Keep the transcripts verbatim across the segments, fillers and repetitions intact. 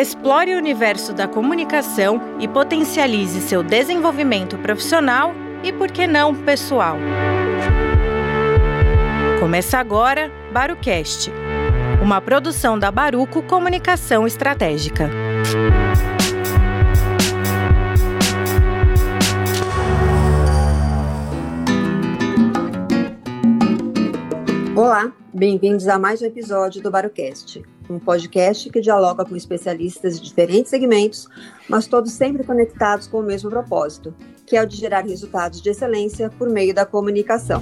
Explore o universo da comunicação e potencialize seu desenvolvimento profissional e, por que não, pessoal. Começa agora BaruCast, uma produção da Baruco Comunicação Estratégica. Olá, bem-vindos a mais um episódio do BaruCast, um podcast que dialoga com especialistas de diferentes segmentos, mas todos sempre conectados com o mesmo propósito, que é o de gerar resultados de excelência por meio da comunicação.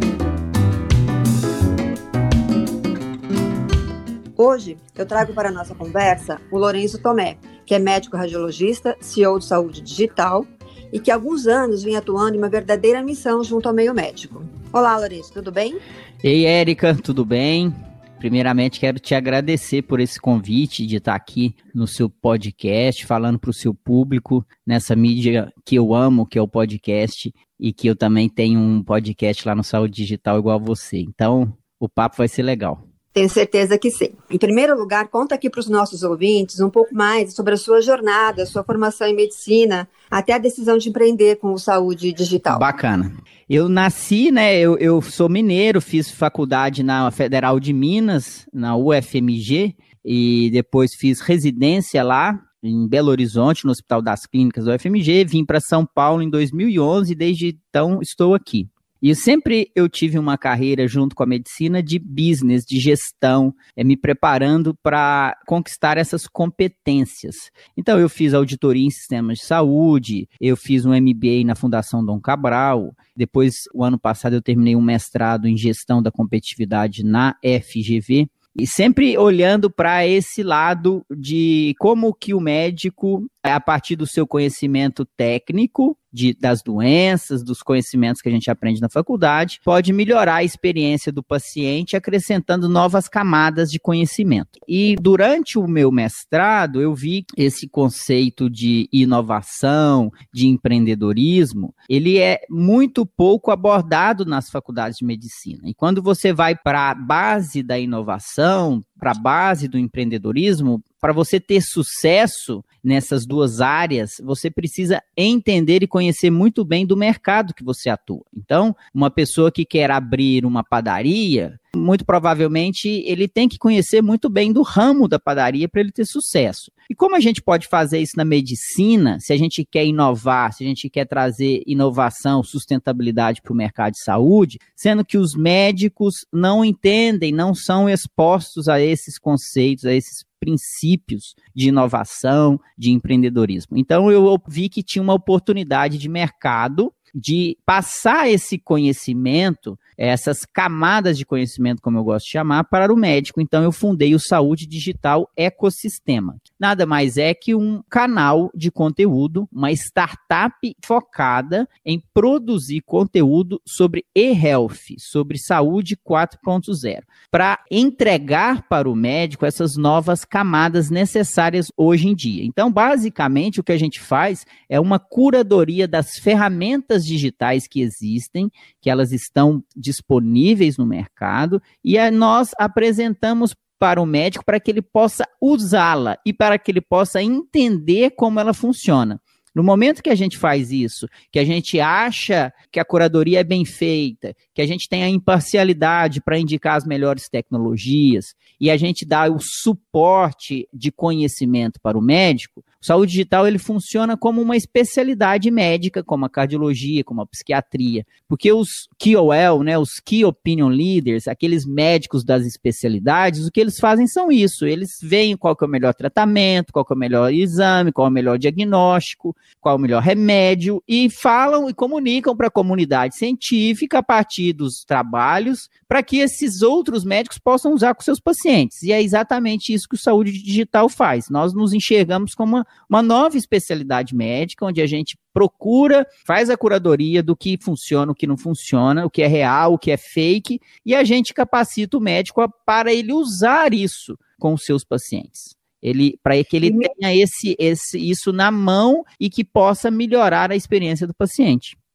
Hoje, eu trago para a nossa conversa o Lourenço Tomé, que é médico radiologista, C E O de Saúde Digital, e que há alguns anos vem atuando em uma verdadeira missão junto ao meio médico. Olá, Lourenço, tudo bem? Ei, Érica, tudo bem? Primeiramente, quero te agradecer por esse convite de estar aqui no seu podcast, falando para o seu público, nessa mídia que eu amo, que é o podcast, e que eu também tenho um podcast lá no Saúde Digital igual a você. Então, o papo vai ser legal. Tenho certeza que sim. Em primeiro lugar, conta aqui para os nossos ouvintes um pouco mais sobre a sua jornada, a sua formação em medicina, até a decisão de empreender com o Saúde Digital. Bacana. Eu nasci, né, eu, eu sou mineiro, fiz faculdade na Federal de Minas, na U F M G, e depois fiz residência lá em Belo Horizonte, no Hospital das Clínicas da U F M G, vim para São Paulo em dois mil e onze e desde então estou aqui. E sempre eu tive uma carreira junto com a medicina de business, de gestão, é, me preparando para conquistar essas competências. Então eu fiz auditoria em sistemas de saúde, eu fiz um M B A na Fundação Dom Cabral, depois o ano passado eu terminei um mestrado em gestão da competitividade na F G V, e sempre olhando para esse lado de como que o médico, a partir do seu conhecimento técnico, de, das doenças, dos conhecimentos que a gente aprende na faculdade, pode melhorar a experiência do paciente, acrescentando novas camadas de conhecimento. E durante o meu mestrado, eu vi esse conceito de inovação, de empreendedorismo, ele é muito pouco abordado nas faculdades de medicina. E quando você vai para a base da inovação, para a base do empreendedorismo, para você ter sucesso nessas duas áreas, você precisa entender e conhecer muito bem do mercado que você atua. Então, uma pessoa que quer abrir uma padaria, muito provavelmente ele tem que conhecer muito bem do ramo da padaria para ele ter sucesso. E como a gente pode fazer isso na medicina, se a gente quer inovar, se a gente quer trazer inovação, sustentabilidade para o mercado de saúde, sendo que os médicos não entendem, não são expostos a esses conceitos, a esses princípios de inovação, de empreendedorismo. Então eu vi que tinha uma oportunidade de mercado de passar esse conhecimento, essas camadas de conhecimento, como eu gosto de chamar, para o médico. Então eu fundei o Saúde Digital Ecossistema. Nada mais é que um canal de conteúdo, uma startup focada em produzir conteúdo sobre e-health, sobre saúde quatro ponto zero, para entregar para o médico essas novas camadas necessárias hoje em dia. Então, basicamente, o que a gente faz é uma curadoria das ferramentas digitais que existem, que elas estão disponíveis no mercado, e a, nós apresentamos para o médico para que ele possa usá-la e para que ele possa entender como ela funciona. No momento que a gente faz isso, que a gente acha que a curadoria é bem feita, que a gente tem a imparcialidade para indicar as melhores tecnologias e a gente dá o suporte de conhecimento para o médico, o Saúde Digital ele funciona como uma especialidade médica, como a cardiologia, como a psiquiatria, porque os K O L, né, os Key Opinion Leaders, aqueles médicos das especialidades, o que eles fazem são isso, eles veem qual que é o melhor tratamento, qual que é o melhor exame, qual é o melhor diagnóstico, qual é o melhor remédio, e falam e comunicam para a comunidade científica a partir dos trabalhos, para que esses outros médicos possam usar com seus pacientes. E é exatamente isso que o Saúde Digital faz. Nós nos enxergamos como uma, uma nova especialidade médica, onde a gente procura, faz a curadoria do que funciona, o que não funciona, o que é real, o que é fake, e a gente capacita o médico para ele usar isso com os seus pacientes. Ele, para que ele tenha esse, esse, isso na mão e que possa melhorar a experiência do paciente.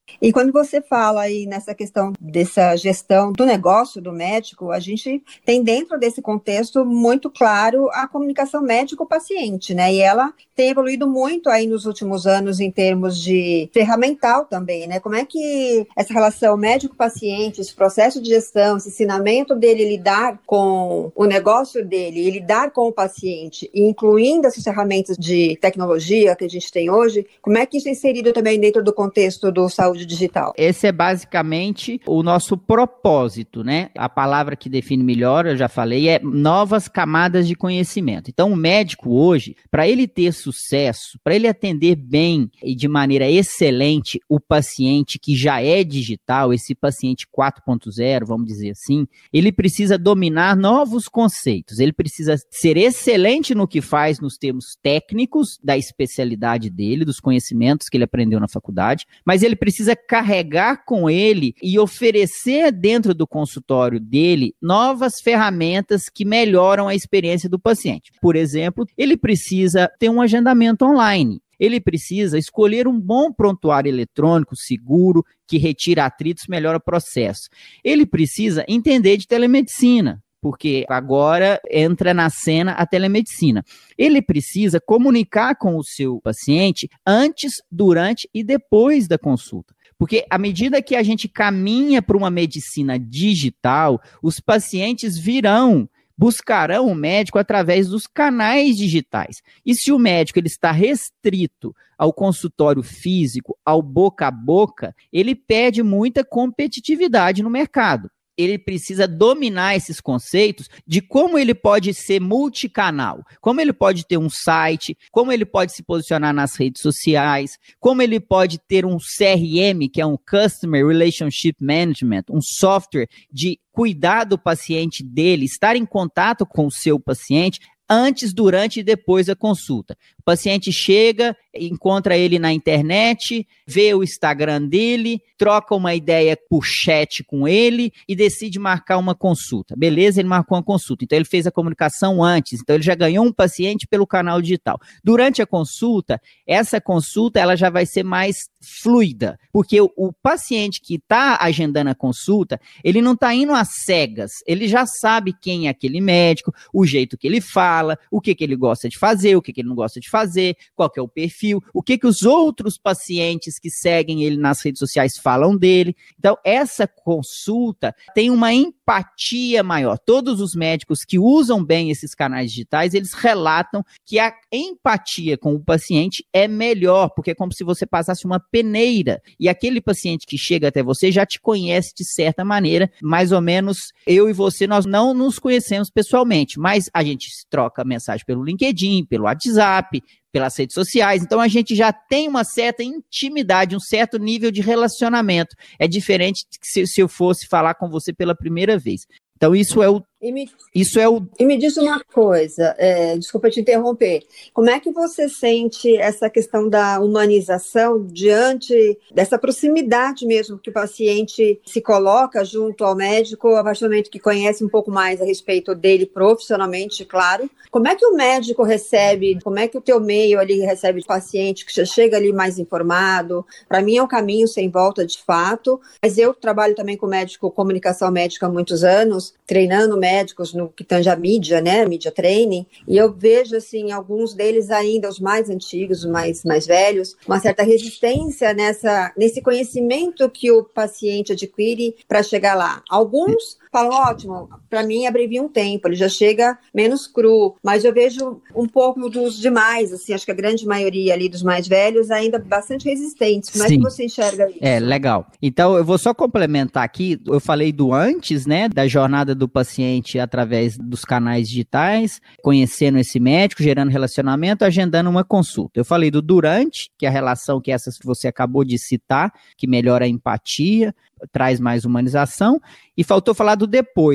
E quando você fala aí nessa questão dessa gestão do negócio do médico, a gente tem dentro desse contexto muito claro a comunicação médico-paciente, né? E ela tem evoluído muito aí nos últimos anos em termos de ferramental também, né? Como é que essa relação médico-paciente, esse processo de gestão, esse ensinamento dele lidar com o negócio dele e lidar com o paciente, incluindo essas ferramentas de tecnologia que a gente tem hoje, como é que isso é inserido também dentro do contexto do saúde digital? Esse é basicamente o nosso propósito, né? A palavra que define melhor, eu já falei, é novas camadas de conhecimento. Então, o médico hoje, para ele ter sucesso, para ele atender bem e de maneira excelente o paciente que já é digital, esse paciente quatro ponto zero, vamos dizer assim, ele precisa dominar novos conceitos, ele precisa ser excelente no que faz nos termos técnicos da especialidade dele, dos conhecimentos que ele aprendeu na faculdade, mas ele precisa carregar com ele e oferecer dentro do consultório dele novas ferramentas que melhoram a experiência do paciente. Por exemplo, ele precisa ter um agendamento online. Ele precisa escolher um bom prontuário eletrônico seguro, que retira atritos, melhora o processo. Ele precisa entender de telemedicina, porque agora entra na cena a telemedicina. Ele precisa comunicar com o seu paciente antes, durante e depois da consulta. Porque à medida que a gente caminha para uma medicina digital, os pacientes virão, buscarão o médico através dos canais digitais. E se o médico ele está restrito ao consultório físico, ao boca a boca, ele perde muita competitividade no mercado. Ele precisa dominar esses conceitos de como ele pode ser multicanal, como ele pode ter um site, como ele pode se posicionar nas redes sociais, como ele pode ter um C R M, que é um Customer Relationship Management, um software de cuidar do paciente dele, estar em contato com o seu paciente antes, durante e depois da consulta. O paciente chega, encontra ele na internet, vê o Instagram dele, troca uma ideia por chat com ele e decide marcar uma consulta. Beleza, ele marcou uma consulta. Então, ele fez a comunicação antes. Então, ele já ganhou um paciente pelo canal digital. Durante a consulta, essa consulta ela já vai ser mais fluida, porque o, o paciente que está agendando a consulta, ele não está indo às cegas. Ele já sabe quem é aquele médico, o jeito que ele fala, o que, que ele gosta de fazer, o que, que ele não gosta de fazer, qual que é o perfil, o que, que os outros pacientes que seguem ele nas redes sociais falam dele. Então, essa consulta tem uma empatia maior. Todos os médicos que usam bem esses canais digitais, eles relatam que a empatia com o paciente é melhor, porque é como se você passasse uma peneira, e aquele paciente que chega até você já te conhece de certa maneira, mais ou menos eu e você, nós não nos conhecemos pessoalmente, mas a gente troca mensagem pelo LinkedIn, pelo WhatsApp, pelas redes sociais, então a gente já tem uma certa intimidade, um certo nível de relacionamento. É diferente se, se eu fosse falar com você pela primeira vez. Então, isso é o... E me, isso é o... e me diz uma coisa, é, desculpa te interromper, como é que você sente essa questão da humanização diante dessa proximidade mesmo que o paciente se coloca junto ao médico, a partir do momento que conhece um pouco mais a respeito dele profissionalmente, claro. Como é que o médico recebe, como é que o teu meio ali recebe o paciente que já chega ali mais informado? Para mim é um caminho sem volta de fato, mas eu trabalho também com médico, comunicação médica há muitos anos, treinando médicos no que tange a mídia, né, mídia training, e eu vejo, assim, alguns deles ainda, os mais antigos, os mais, mais velhos, uma certa resistência nessa, nesse conhecimento que o paciente adquire para chegar lá. Alguns falam, ótimo, para mim abrevia um tempo, ele já chega menos cru, mas eu vejo um pouco dos demais, assim, acho que a grande maioria ali dos mais velhos ainda bastante resistentes. Como Sim. é que você enxerga isso? É, legal. Então, eu vou só complementar aqui, eu falei do antes, né, da jornada do paciente através dos canais digitais, conhecendo esse médico, gerando relacionamento, agendando uma consulta. Eu falei do durante, que é a relação que essas que você acabou de citar, que melhora a empatia, traz mais humanização, e faltou falar do depois.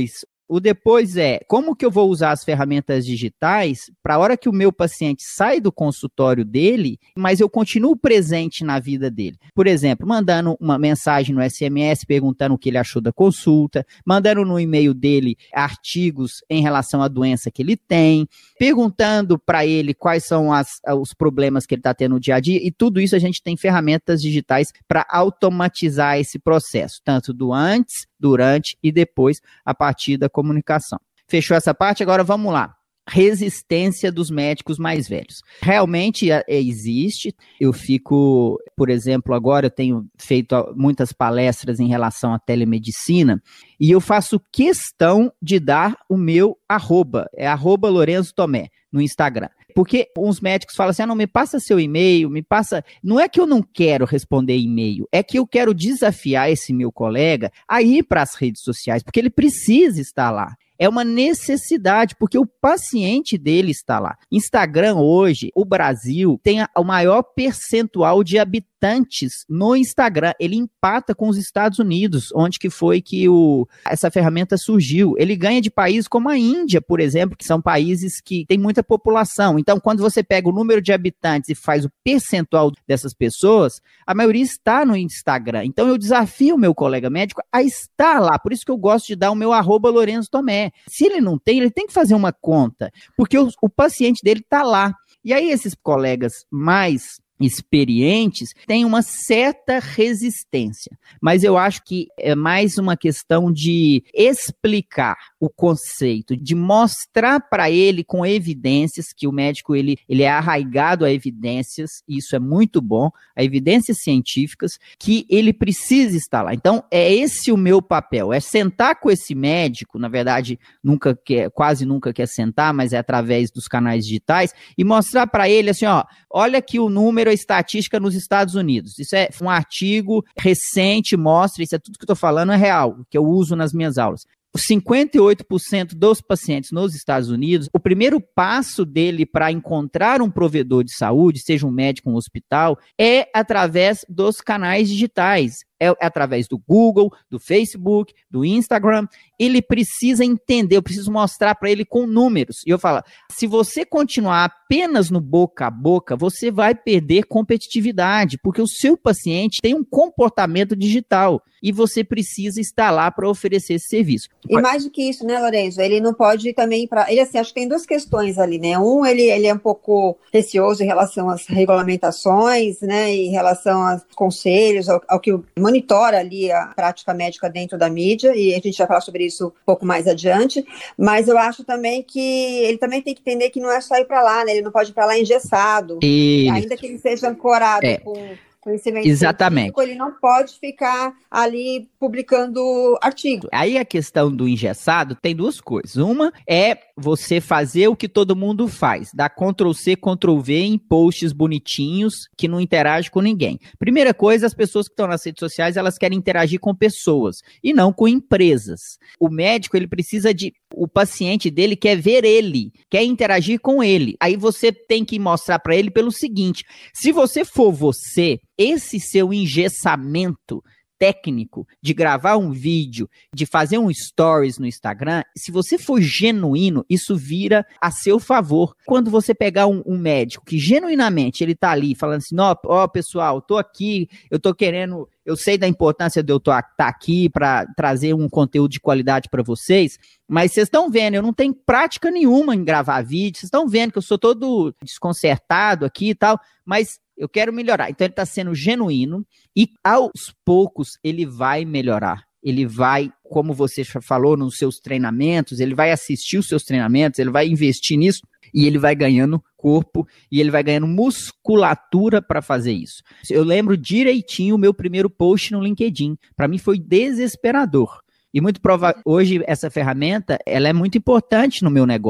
O depois é, como que eu vou usar as ferramentas digitais para a hora que o meu paciente sai do consultório dele, mas eu continuo presente na vida dele. Por exemplo, mandando uma mensagem no S M S perguntando o que ele achou da consulta, mandando no e-mail dele artigos em relação à doença que ele tem, perguntando para ele quais são as, os problemas que ele está tendo no dia a dia, e tudo isso a gente tem ferramentas digitais para automatizar esse processo, tanto do antes, durante e depois, a partir da comunicação. Fechou essa parte? Agora vamos lá. Resistência dos médicos mais velhos. Realmente existe. Eu fico, por exemplo, agora eu tenho feito muitas palestras em relação à telemedicina e eu faço questão de dar o meu arroba, é arroba Lorenzo Tomé no Instagram. Porque uns médicos falam assim, ah, não, me passa seu e-mail, me passa... Não é que eu não quero responder e-mail, é que eu quero desafiar esse meu colega a ir para as redes sociais, porque ele precisa estar lá. É uma necessidade, porque o paciente dele está lá. Instagram hoje, o Brasil tem o maior percentual de habitantes no Instagram. Ele empata com os Estados Unidos, onde que foi que o, essa ferramenta surgiu. Ele ganha de países como a Índia, por exemplo, que são países que têm muita população. Então, quando você pega o número de habitantes e faz o percentual dessas pessoas, a maioria está no Instagram. Então, eu desafio o meu colega médico a estar lá. Por isso que eu gosto de dar o meu arroba Lorenzo Tomé. Se ele não tem, ele tem que fazer uma conta, porque o, o paciente dele está lá. E aí esses colegas mais experientes têm uma certa resistência, mas eu acho que é mais uma questão de explicar o conceito, de mostrar para ele com evidências, que o médico ele, ele é arraigado a evidências, e isso é muito bom, a evidências científicas, que ele precisa estar lá. Então, é esse o meu papel, é sentar com esse médico, na verdade, nunca quer, quase nunca quer sentar, mas é através dos canais digitais, e mostrar para ele assim, ó, olha aqui o número, a estatística nos Estados Unidos. Isso é um artigo recente, mostra, isso é tudo que eu estou falando, é real, que eu uso nas minhas aulas. cinquenta e oito por cento dos pacientes nos Estados Unidos, o primeiro passo dele para encontrar um provedor de saúde, seja um médico, um hospital, é através dos canais digitais. É através do Google, do Facebook, do Instagram. Ele precisa entender, eu preciso mostrar para ele com números. E eu falo, se você continuar apenas no boca a boca, você vai perder competitividade, porque o seu paciente tem um comportamento digital e você precisa estar lá para oferecer esse serviço. E mais do que isso, né, Lorenzo? Ele não pode também... Pra... Ele, assim, acho que tem duas questões ali, né? Um, ele, ele é um pouco receoso em relação às regulamentações, né? Em relação aos conselhos, ao, ao que monitora ali a prática médica dentro da mídia, e a gente vai falar sobre isso um pouco mais adiante, mas eu acho também que ele também tem que entender que não é só ir para lá, né? Ele não pode ir para lá engessado, e... ainda que ele seja ancorado é. com... conhecimento Exatamente. científico, ele não pode ficar ali publicando artigos. Aí a questão do engessado tem duas coisas. Uma é você fazer o que todo mundo faz, dar control C, control V em posts bonitinhos que não interagem com ninguém. Primeira coisa, as pessoas que estão nas redes sociais, elas querem interagir com pessoas e não com empresas. O médico, ele precisa de... O paciente dele quer ver ele, quer interagir com ele. Aí você tem que mostrar para ele pelo seguinte, se você for você, esse seu engessamento técnico de gravar um vídeo, de fazer um stories no Instagram, se você for genuíno, isso vira a seu favor. Quando você pegar um, um médico que genuinamente ele tá ali falando assim, ó, ó pessoal, tô aqui, eu tô querendo, eu sei da importância de eu estar tá aqui para trazer um conteúdo de qualidade para vocês, mas vocês estão vendo, eu não tenho prática nenhuma em gravar vídeo, vocês estão vendo que eu sou todo desconcertado aqui e tal, mas eu quero melhorar. Então ele está sendo genuíno e aos poucos ele vai melhorar. Ele vai, como você falou nos seus treinamentos, ele vai assistir os seus treinamentos, ele vai investir nisso e ele vai ganhando corpo e ele vai ganhando musculatura para fazer isso. Eu lembro direitinho o meu primeiro post no LinkedIn. Para mim foi desesperador. E muito provável, hoje essa ferramenta, ela é muito importante no meu negócio.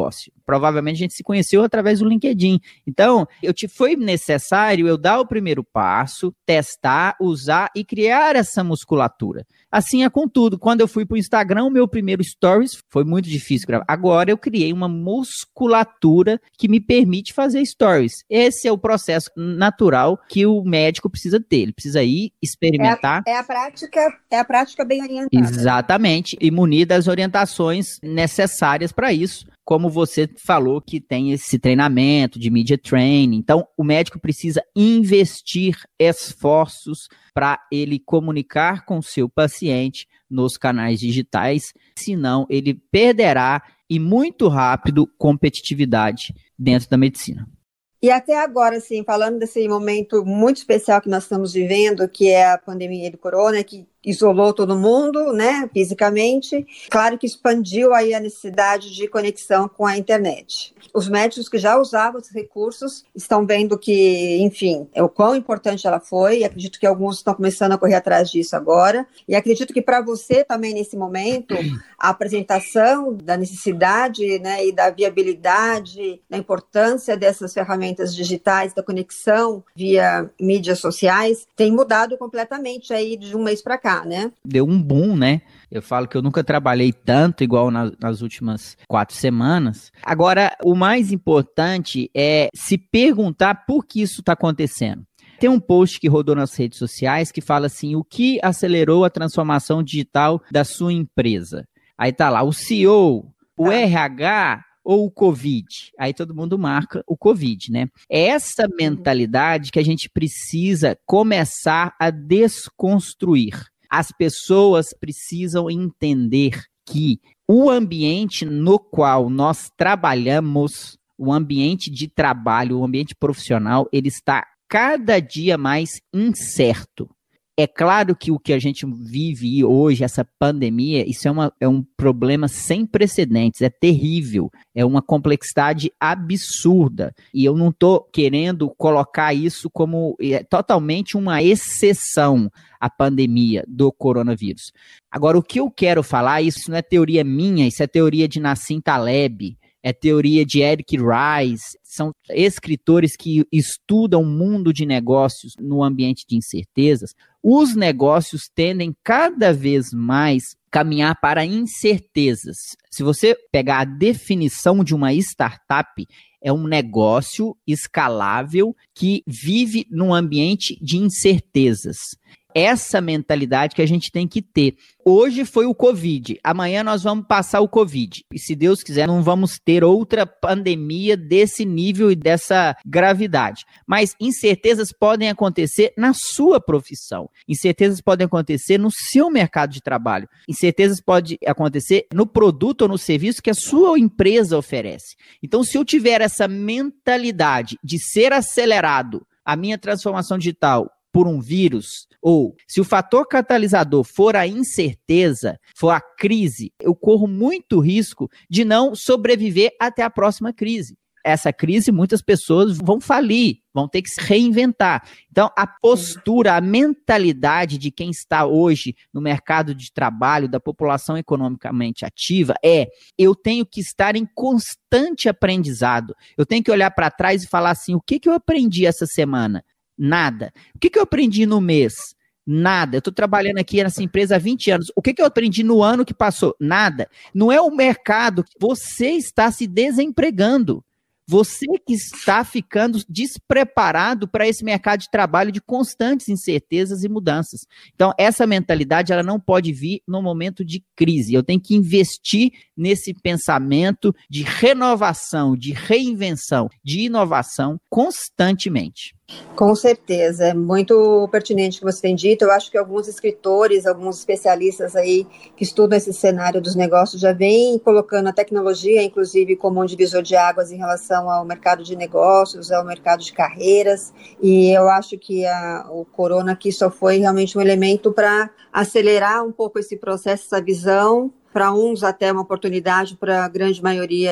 provavelmente a gente se conheceu através do LinkedIn. Então, eu te, foi necessário eu dar o primeiro passo, testar, usar e criar essa musculatura. Assim é com tudo. Quando eu fui para o Instagram, o meu primeiro stories foi muito difícil gravar. Agora eu criei uma musculatura que me permite fazer stories. Esse é o processo natural que o médico precisa ter. Ele precisa ir experimentar. É a, é a prática, é a prática bem orientada. Exatamente. E munir das orientações necessárias para isso. Como você falou que tem esse treinamento de media training. Então, o médico precisa investir esforços para ele comunicar com o seu paciente nos canais digitais, senão ele perderá, e muito rápido, competitividade dentro da medicina. E até agora, assim, falando desse momento muito especial que nós estamos vivendo, que é a pandemia do corona, que isolou todo mundo, né, fisicamente, claro que expandiu aí a necessidade de conexão com a internet. Os médicos que já usavam esses recursos estão vendo que, enfim, é o quão importante ela foi, e acredito que alguns estão começando a correr atrás disso agora, e acredito que para você também, nesse momento, a apresentação da necessidade, né, e da viabilidade, da importância dessas ferramentas digitais, da conexão via mídias sociais, tem mudado completamente aí de um mês para cá. Né? Deu um boom, né? Eu falo que eu nunca trabalhei tanto igual na, nas últimas quatro semanas. Agora, o mais importante é se perguntar por que isso está acontecendo. Tem um post que rodou nas redes sociais que fala assim, o que acelerou a transformação digital da sua empresa? Aí tá lá, o C E O, o R H ou o Covid? Aí todo mundo marca o Covid, né? É essa mentalidade que a gente precisa começar a desconstruir. As pessoas precisam entender que o ambiente no qual nós trabalhamos, o ambiente de trabalho, o ambiente profissional, ele está cada dia mais incerto. É claro que o que a gente vive hoje, essa pandemia, isso é, uma, é um problema sem precedentes, é terrível, é uma complexidade absurda. E eu não estou querendo colocar isso como é, totalmente uma exceção à pandemia do coronavírus. Agora, o que eu quero falar, isso não é teoria minha, isso é teoria de Nassim Taleb, é teoria de Eric Rice, são escritores que estudam o mundo de negócios no ambiente de incertezas. Os negócios tendem cada vez mais caminhar para incertezas. Se você pegar a definição de uma startup, é um negócio escalável que vive num ambiente de incertezas. Essa mentalidade que a gente tem que ter. Hoje foi o Covid, amanhã nós vamos passar o Covid. E se Deus quiser, não vamos ter outra pandemia desse nível e dessa gravidade. Mas incertezas podem acontecer na sua profissão. Incertezas podem acontecer no seu mercado de trabalho. Incertezas podem acontecer no produto ou no serviço que a sua empresa oferece. Então, se eu tiver essa mentalidade de ser acelerado a minha transformação digital por um vírus, ou se o fator catalisador for a incerteza, for a crise, eu corro muito risco de não sobreviver até a próxima crise. Essa crise, muitas pessoas vão falir, vão ter que se reinventar. Então, a postura, a mentalidade de quem está hoje no mercado de trabalho, da população economicamente ativa, é: eu tenho que estar em constante aprendizado. Eu tenho que olhar para trás e falar assim, o que, que eu aprendi essa semana? Nada. O que, que eu aprendi no mês? Nada. Eu estou trabalhando aqui nessa empresa há vinte anos. O que, que eu aprendi no ano que passou? Nada. Não é o mercado. Você está se desempregando. Você que está ficando despreparado para esse mercado de trabalho de constantes incertezas e mudanças. Então, essa mentalidade ela não pode vir no momento de crise. Eu tenho que investir nesse pensamento de renovação, de reinvenção, de inovação constantemente. Com certeza, é muito pertinente o que você tem dito. Eu acho que alguns escritores, alguns especialistas aí que estudam esse cenário dos negócios já vêm colocando a tecnologia, inclusive, como um divisor de águas em relação ao mercado de negócios, ao mercado de carreiras, e eu acho que a, o corona aqui só foi realmente um elemento para acelerar um pouco esse processo, essa visão, para uns até uma oportunidade, para a grande maioria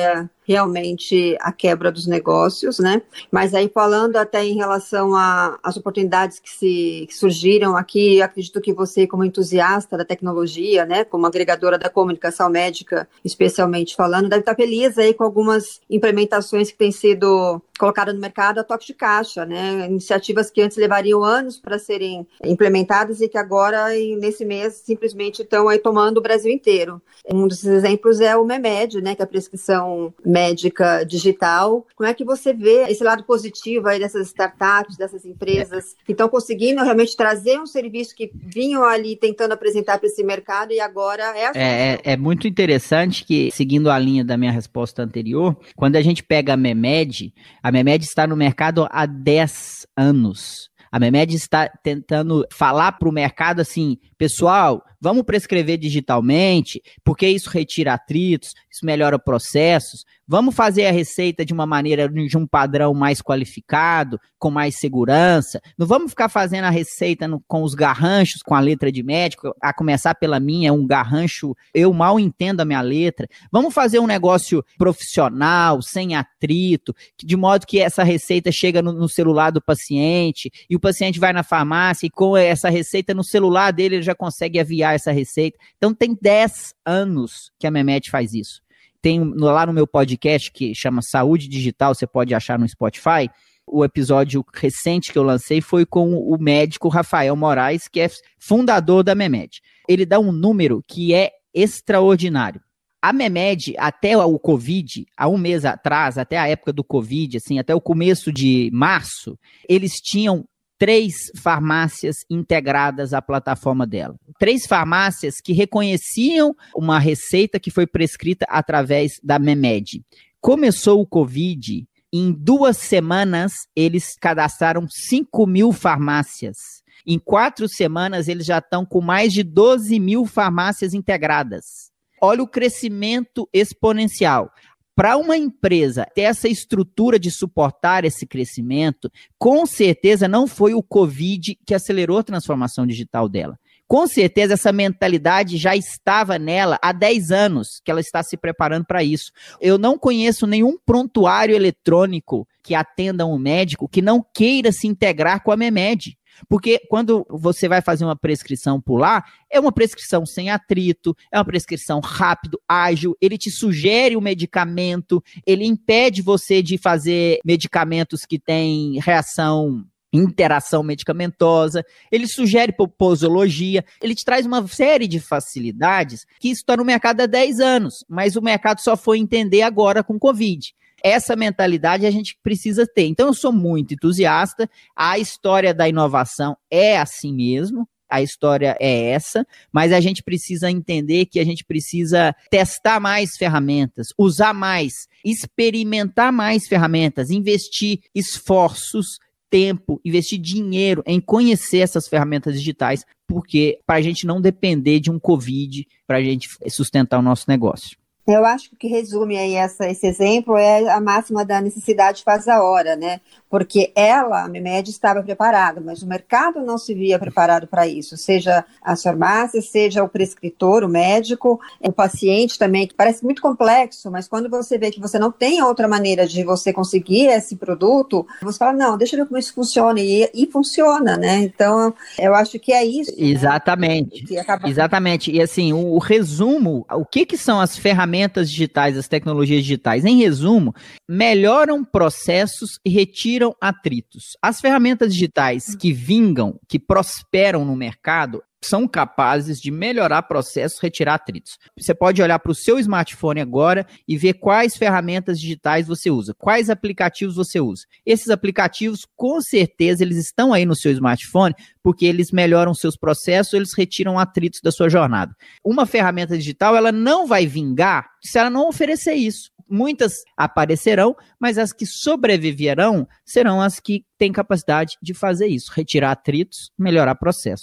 realmente a quebra dos negócios, né? Mas aí falando até em relação às oportunidades que, se, que surgiram aqui, acredito que você, como entusiasta da tecnologia, né, como agregadora da comunicação médica, especialmente falando, deve estar feliz aí com algumas implementações que têm sido colocadas no mercado a toque de caixa, né? Iniciativas que antes levariam anos para serem implementadas e que agora, nesse mês, simplesmente estão aí tomando o Brasil inteiro. Um dos exemplos é o MEMED, né, que é a prescrição médica digital. Como é que você vê esse lado positivo aí dessas startups, dessas empresas que estão conseguindo realmente trazer um serviço que vinham ali tentando apresentar para esse mercado e agora é a é, é, é muito interessante que, seguindo a linha da minha resposta anterior, quando a gente pega a MEMED, a MEMED está no mercado há dez anos. A MEMED está tentando falar para o mercado assim, pessoal, vamos prescrever digitalmente, porque isso retira atritos, isso melhora processos, vamos fazer a receita de uma maneira, de um padrão mais qualificado, com mais segurança, não vamos ficar fazendo a receita no, com os garranchos, com a letra de médico, a começar pela minha, é um garrancho, eu mal entendo a minha letra, vamos fazer um negócio profissional, sem atrito, de modo que essa receita chega no, no celular do paciente, e o paciente vai na farmácia, e com essa receita no celular dele, ele já consegue aviar essa receita. Então tem dez anos que a MEMED faz isso. Tem lá no meu podcast que chama Saúde Digital, você pode achar no Spotify, o episódio recente que eu lancei foi com o médico Rafael Moraes, que é fundador da MEMED. Ele dá um número que é extraordinário. A MEMED, até o Covid, há um mês atrás, até a época do Covid, assim, até o começo de março, eles tinham três farmácias integradas à plataforma dela. Três farmácias que reconheciam uma receita que foi prescrita através da MEMED. Começou o Covid, em duas semanas eles cadastraram cinco mil farmácias. Em quatro semanas eles já estão com mais de doze mil farmácias integradas. Olha o crescimento exponencial. Para uma empresa ter essa estrutura de suportar esse crescimento, com certeza não foi o Covid que acelerou a transformação digital dela. Com certeza essa mentalidade já estava nela há dez anos, que ela está se preparando para isso. Eu não conheço nenhum prontuário eletrônico que atenda um médico que não queira se integrar com a MEMED. Porque quando você vai fazer uma prescrição por lá, é uma prescrição sem atrito, é uma prescrição rápido, ágil, ele te sugere o medicamento, ele impede você de fazer medicamentos que têm reação, interação medicamentosa, ele sugere posologia, ele te traz uma série de facilidades que isso está no mercado há dez anos, mas o mercado só foi entender agora com o Covid. Essa mentalidade a gente precisa ter. Então, eu sou muito entusiasta. A história da inovação é assim mesmo. A história é essa. Mas a gente precisa entender que a gente precisa testar mais ferramentas, usar mais, experimentar mais ferramentas, investir esforços, tempo, investir dinheiro em conhecer essas ferramentas digitais, porque para a gente não depender de um Covid, para a gente sustentar o nosso negócio. Eu acho que o que resume aí essa, esse exemplo é a máxima da necessidade faz a hora, né? Porque ela, a MEMED, estava preparada, mas o mercado não se via preparado para isso, seja as farmácias, seja o prescritor, o médico, o paciente também, que parece muito complexo, mas quando você vê que você não tem outra maneira de você conseguir esse produto, você fala, não, deixa eu ver como isso funciona, e, e funciona, né? Então, eu acho que é isso. Exatamente, né? Que acaba... Exatamente, e assim, o, o resumo, o que que são as ferramentas digitais, as tecnologias digitais? Em resumo, melhoram processos e retiram atritos. As ferramentas digitais que vingam, que prosperam no mercado, são capazes de melhorar processos, retirar atritos. Você pode olhar para o seu smartphone agora e ver quais ferramentas digitais você usa, quais aplicativos você usa. Esses aplicativos, com certeza, eles estão aí no seu smartphone porque eles melhoram seus processos, eles retiram atritos da sua jornada. Uma ferramenta digital, ela não vai vingar se ela não oferecer isso. Muitas aparecerão, mas as que sobreviverão serão as que têm capacidade de fazer isso, retirar atritos, melhorar processos.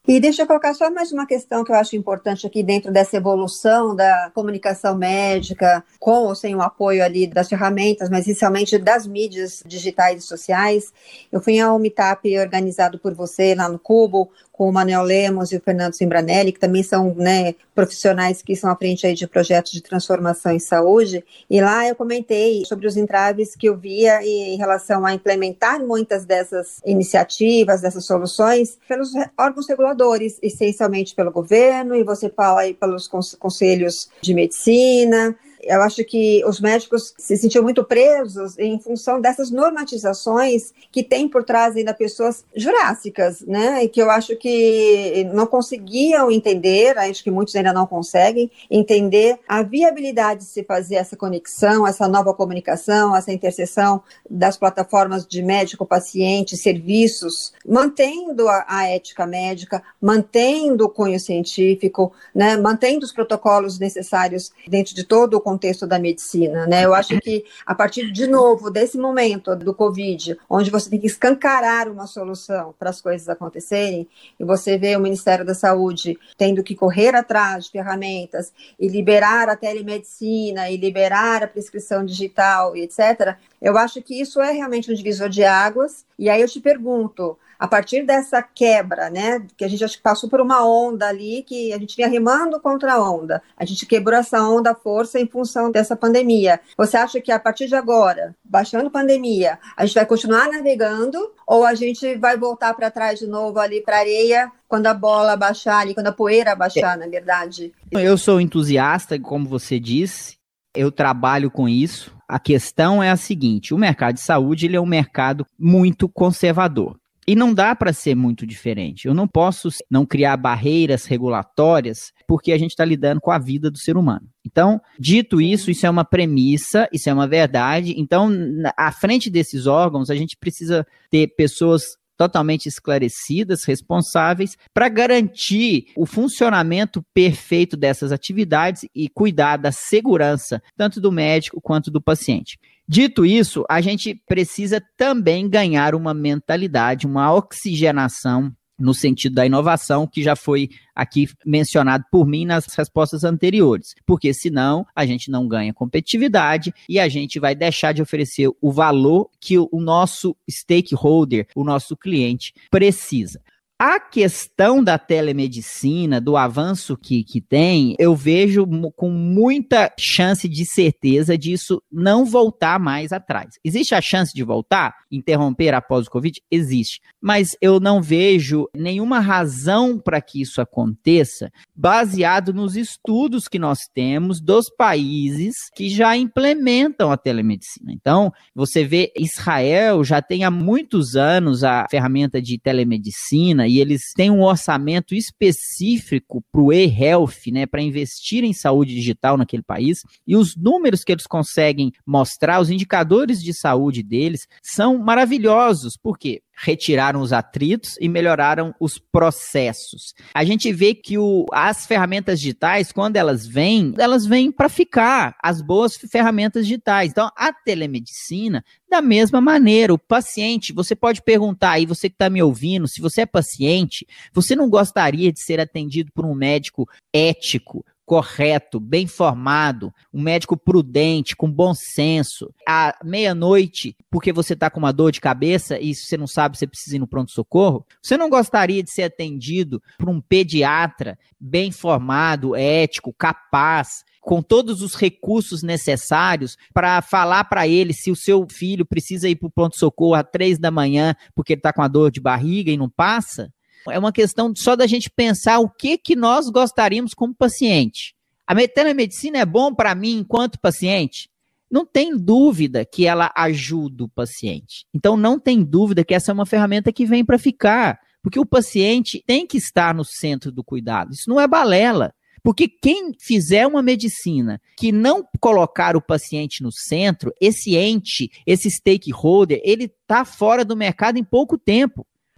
E deixa eu colocar só mais uma questão que eu acho importante aqui dentro dessa evolução da comunicação médica, com ou sem o apoio ali das ferramentas, mas essencialmente das mídias digitais e sociais. Eu fui a um meetup organizado por você lá no Cubo, com o Manuel Lemos e o Fernando Simbranelli, que também são, né, profissionais que estão à frente aí de projetos de transformação em saúde, e lá eu comentei sobre os entraves que eu via em relação a implementar muitas dessas iniciativas, dessas soluções, pelos órgãos reguladores, essencialmente pelo governo, e você fala aí pelos conselhos de medicina. Eu acho que os médicos se sentiam muito presos em função dessas normatizações que tem por trás ainda pessoas jurássicas, né? E que eu acho que não conseguiam entender, acho que muitos ainda não conseguem entender a viabilidade de se fazer essa conexão, essa nova comunicação, essa interseção das plataformas de médico-paciente, serviços, mantendo a, a ética médica, mantendo o cunho científico, né? Mantendo os protocolos necessários dentro de todo o contexto da medicina, né? Eu acho que a partir de novo desse momento do Covid, onde você tem que escancarar uma solução para as coisas acontecerem, e você vê o Ministério da Saúde tendo que correr atrás de ferramentas e liberar a telemedicina e liberar a prescrição digital e etcétera, eu acho que isso é realmente um divisor de águas. E aí eu te pergunto, a partir dessa quebra, né, que a gente acho que passou por uma onda ali, que a gente vinha remando contra a onda, a gente quebrou essa onda à força em função dessa pandemia. Você acha que a partir de agora, baixando a pandemia, a gente vai continuar navegando ou a gente vai voltar para trás de novo ali para a areia quando a bola baixar ali, quando a poeira baixar, na verdade? Eu sou entusiasta, como você disse, eu trabalho com isso. A questão é a seguinte, o mercado de saúde ele é um mercado muito conservador. E não dá para ser muito diferente. Eu não posso não criar barreiras regulatórias porque a gente está lidando com a vida do ser humano. Então, dito isso, isso é uma premissa, isso é uma verdade. Então, à frente desses órgãos, a gente precisa ter pessoas totalmente esclarecidas, responsáveis, para garantir o funcionamento perfeito dessas atividades e cuidar da segurança, tanto do médico quanto do paciente. Dito isso, a gente precisa também ganhar uma mentalidade, uma oxigenação no sentido da inovação, que já foi aqui mencionado por mim nas respostas anteriores, porque senão a gente não ganha competitividade e a gente vai deixar de oferecer o valor que o nosso stakeholder, o nosso cliente, precisa. A questão da telemedicina, do avanço que, que tem, eu vejo com muita chance de certeza disso não voltar mais atrás. Existe a chance de voltar? Interromper após o Covid? Existe. Mas eu não vejo nenhuma razão para que isso aconteça, baseado nos estudos que nós temos dos países que já implementam a telemedicina. Então, você vê Israel já tem há muitos anos a ferramenta de telemedicina, e eles têm um orçamento específico para o e-health, né, para investir em saúde digital naquele país, e os números que eles conseguem mostrar, os indicadores de saúde deles, são maravilhosos. Por quê? Retiraram os atritos e melhoraram os processos. A gente vê que o, as ferramentas digitais, quando elas vêm, elas vêm para ficar, as boas ferramentas digitais. Então, a telemedicina, da mesma maneira, o paciente, você pode perguntar aí, você que está me ouvindo, se você é paciente, você não gostaria de ser atendido por um médico ético, correto, bem formado, um médico prudente, com bom senso, à meia-noite, porque você está com uma dor de cabeça e você não sabe se você precisa ir no pronto-socorro? Você não gostaria de ser atendido por um pediatra bem formado, ético, capaz, com todos os recursos necessários para falar para ele se o seu filho precisa ir para o pronto-socorro às três da manhã porque ele está com a dor de barriga e não passa? É uma questão só da gente pensar o que, que nós gostaríamos como paciente. A telemedicina é bom para mim enquanto paciente? Não tem dúvida que ela ajuda o paciente. Então, não tem dúvida que essa é uma ferramenta que vem para ficar, porque o paciente tem que estar no centro do cuidado. Isso não é balela. Porque quem fizer uma medicina que não colocar o paciente no centro, esse ente, esse stakeholder, ele está fora do mercado em pouco tempo.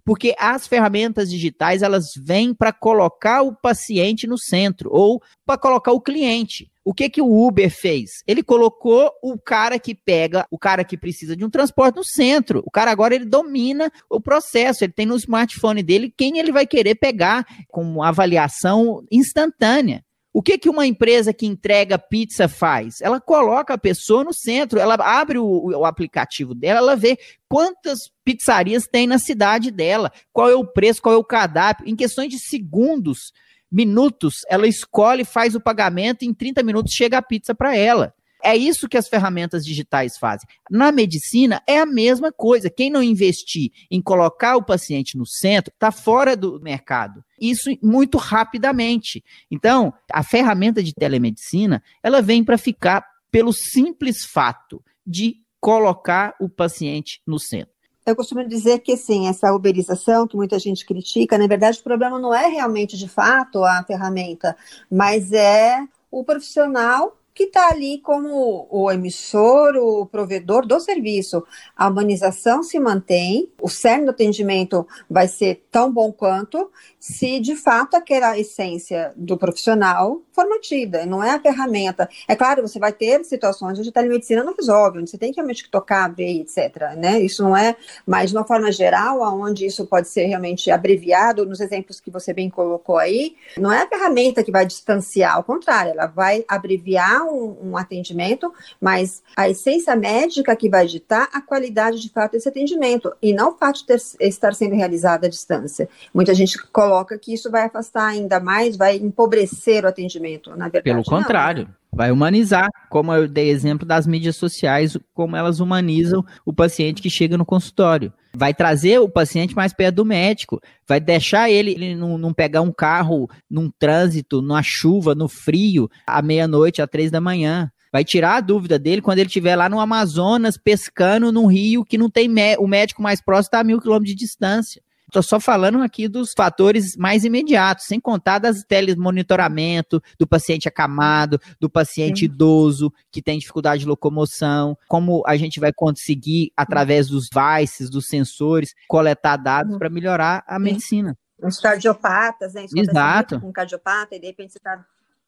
Porque as ferramentas digitais, elas vêm para colocar o paciente no centro ou para colocar o cliente. O que que o Uber fez? Ele colocou o cara que pega, o cara que precisa de um transporte no centro. O cara agora ele domina o processo, ele tem no smartphone dele quem ele vai querer pegar com avaliação instantânea. O que que uma empresa que entrega pizza faz? Ela coloca a pessoa no centro, ela abre o, o aplicativo dela, ela vê quantas pizzarias tem na cidade dela, qual é o preço, qual é o cardápio. Em questões de segundos, minutos, ela escolhe, faz o pagamento e em trinta minutos chega a pizza para ela. É isso que as ferramentas digitais fazem. Na medicina é a mesma coisa. Quem não investir em colocar o paciente no centro está fora do mercado. Isso muito rapidamente. Então, a ferramenta de telemedicina, ela vem para ficar pelo simples fato de colocar o paciente no centro. Eu costumo dizer que, sim, essa uberização que muita gente critica, na verdade o problema não é realmente, de fato, a ferramenta, mas é o profissional que está ali como o emissor, o provedor do serviço. A humanização se mantém, o cerne do atendimento vai ser tão bom quanto se, de fato, aquela essência do profissional for mantida, não é a ferramenta. É claro, você vai ter situações onde a telemedicina não resolve, onde você tem que realmente tocar, ver, etcétera, né? Isso não é, mas de uma forma geral, onde isso pode ser realmente abreviado, nos exemplos que você bem colocou aí, não é a ferramenta que vai distanciar, ao contrário, ela vai abreviar Um, um atendimento, mas a essência médica que vai ditar a qualidade de fato desse atendimento, e não o fato de ter, estar sendo realizado à distância. Muita gente coloca que isso vai afastar ainda mais, vai empobrecer o atendimento, na verdade. Pelo contrário. Não. Vai humanizar, como eu dei exemplo das mídias sociais, como elas humanizam o paciente que chega no consultório. Vai trazer o paciente mais perto do médico, vai deixar ele, ele não, não pegar um carro num trânsito, numa chuva, no frio, à meia-noite, às três da manhã. Vai tirar a dúvida dele quando ele estiver lá no Amazonas, pescando num rio que não tem mé- o médico mais próximo está a mil quilômetros de distância. Estou só falando aqui dos fatores mais imediatos, sem contar das telemonitoramento, do paciente acamado, do paciente Sim. idoso, que tem dificuldade de locomoção, como a gente vai conseguir, através dos devices, dos sensores, coletar dados uhum. para melhorar a Sim. medicina. Os cardiopatas, né? Isso Exato. Com um cardiopata, e de repente você está...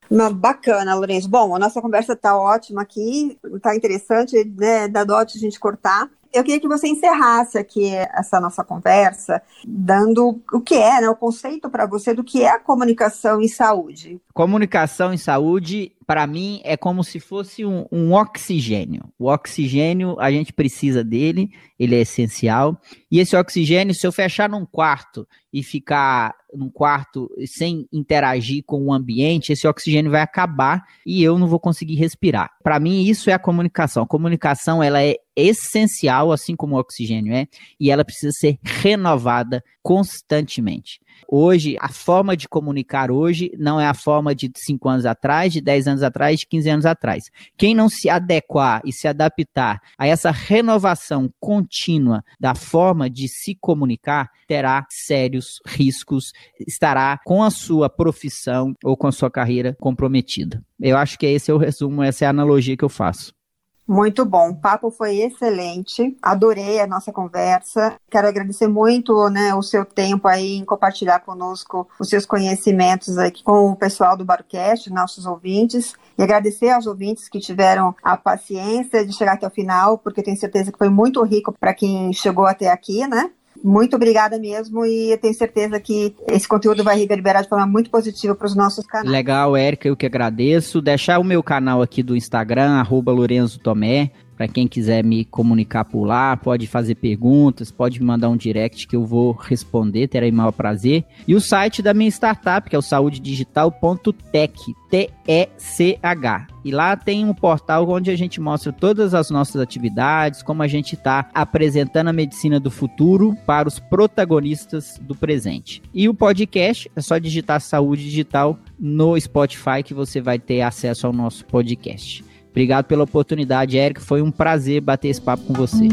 Bacana, Lourenço. Bom, a nossa conversa está ótima aqui, está interessante, né? Dá dó de a gente cortar. Eu queria que você encerrasse aqui essa nossa conversa, dando o que é, né, o conceito para você do que é a comunicação em saúde. Comunicação em saúde, para mim, é como se fosse um, um oxigênio. O oxigênio, a gente precisa dele, ele é essencial. E esse oxigênio, se eu fechar num quarto e ficar num quarto sem interagir com o ambiente, esse oxigênio vai acabar e eu não vou conseguir respirar. Para mim, isso é a comunicação. A comunicação, ela é essencial, assim como o oxigênio é, e ela precisa ser renovada constantemente. Hoje, a forma de comunicar hoje não é a forma de cinco anos atrás, de dez anos atrás, de quinze anos atrás. Quem não se adequar e se adaptar a essa renovação contínua da forma de se comunicar, terá sérios riscos, estará com a sua profissão ou com a sua carreira comprometida. Eu acho que esse é o resumo, essa é a analogia que eu faço. Muito bom, o papo foi excelente, adorei a nossa conversa, quero agradecer muito, né, o seu tempo aí em compartilhar conosco os seus conhecimentos aqui com o pessoal do BaruCast, nossos ouvintes, e agradecer aos ouvintes que tiveram a paciência de chegar até o final, porque eu tenho certeza que foi muito rico para quem chegou até aqui, né? Muito obrigada mesmo, e eu tenho certeza que esse conteúdo vai reverberar de forma muito positiva para os nossos canais. Legal, Érica, eu que agradeço. Deixar o meu canal aqui do Instagram, arroba Lorenzo Tomé, para quem quiser me comunicar por lá, pode fazer perguntas, pode me mandar um direct que eu vou responder, terei o maior prazer. E o site da minha startup, que é o saúde digital ponto tech, T E C H. E lá tem um portal onde a gente mostra todas as nossas atividades, como a gente está apresentando a medicina do futuro para os protagonistas do presente. E o podcast, é só digitar Saúde Digital no Spotify que você vai ter acesso ao nosso podcast. Obrigado pela oportunidade, Érica. Foi um prazer bater esse papo com você.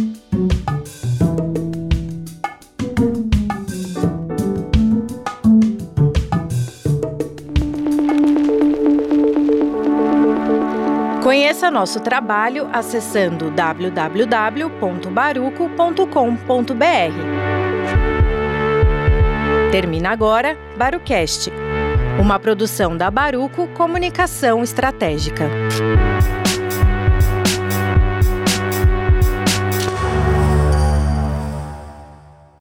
Conheça nosso trabalho acessando w w w ponto baruco ponto com ponto b r. Termina agora Barucast, uma produção da Baruco Comunicação Estratégica.